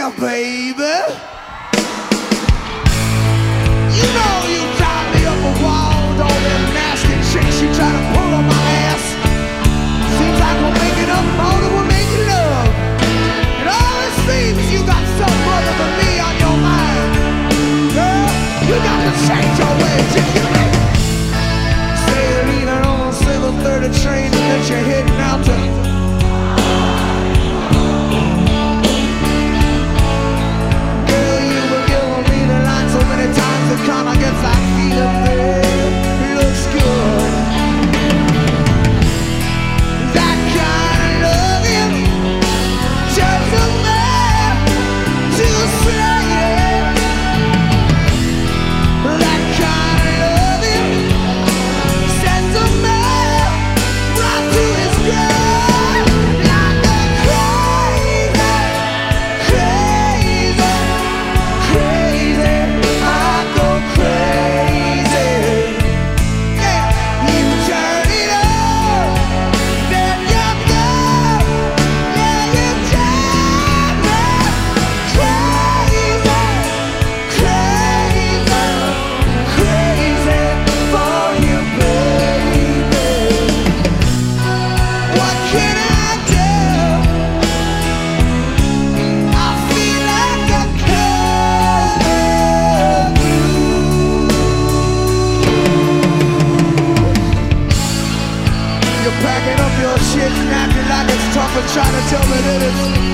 here, baby. You know you tied me up a wall with all them nasty chicks you try to pull on my ass. Seems like we're making up more than we're making love. And all it seems you got something other than me on your mind. Girl, you got to change your ways, you hear me? Say you're leaving on the 7:30 train and that you're heading out to it kinda gets like feeling there. It looks good. That kind of loving just a man to say it. That kind of loving sends a man right to his grave. Like a crazy, crazy, crazy. Packing up your shit and acting like it's tough and trying to tell me that it's